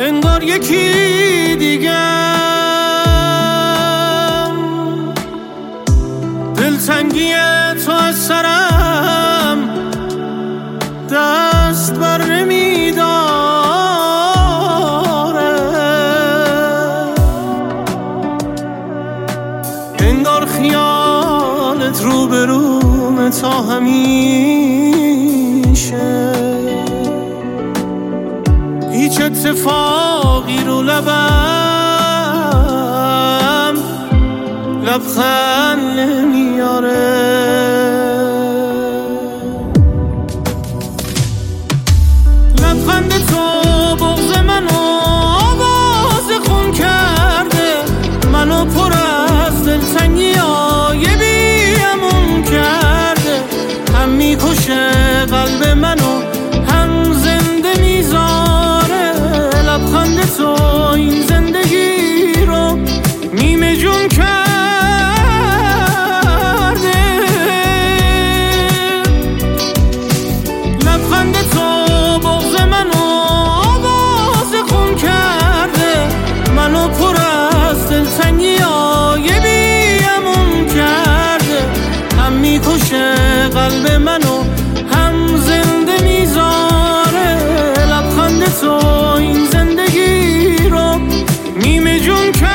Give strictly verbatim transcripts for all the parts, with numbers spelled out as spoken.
انگار یکی دیگم، دلتنگی تو از سرم دست بر نمیداره، انگار خیالت رو به رومه تا همیشه، هیچ اتفاقی رو لبم لبخند نمیاره. لبخند تو بغض منو آواز خون کرده، منو پر از دلتنگی های بی‌امون کرده، هم میکشه قلب منو هم زنده میذاره. لبخند تو این زندگی رو نیمه جون کرده. لبخند تو بغض منو آواز خون کرده، منو پر از دلتنگی های بی‌امون کرده، هم میکشه قلب منو هم زنده میذاره. لبخند تو این زندگی رو نیمه جون کرده.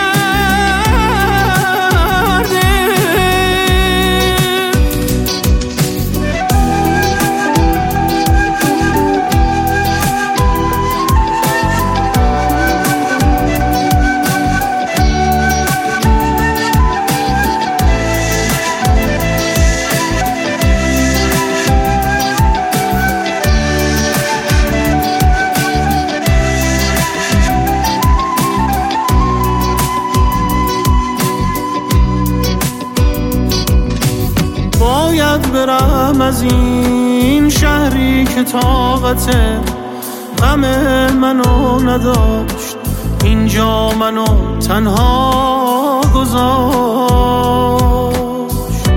باید برم از این شهری که طاقت غم منو نداشت، اینجا منو تنها گذاشت.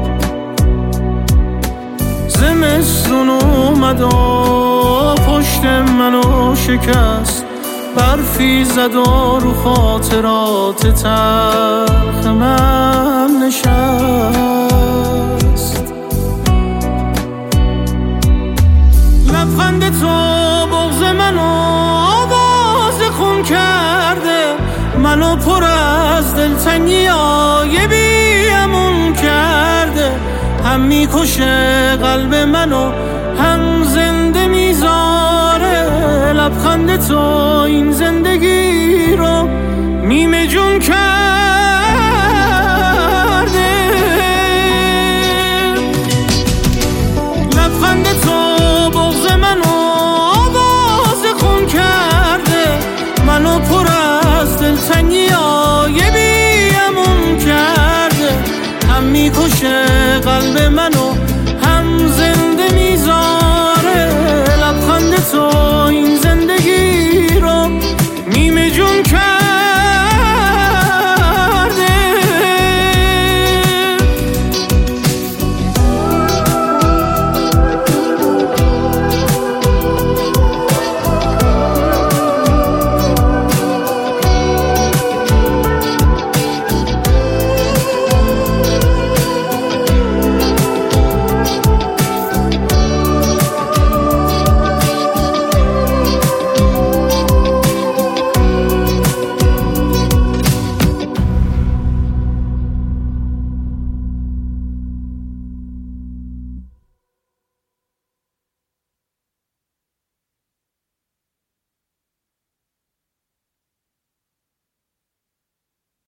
زمستون اومد و پشت منو شکست، برفی زد و رو خاطرات تلخ من نشست. لبخند تو بغض منو آواز خون کرده، منو پر از دلتنگی های بی‌امون کرده، هم میکشه قلب منو هم زنده میذاره. لبخند تو این زندگی رو نیمه جون کرده.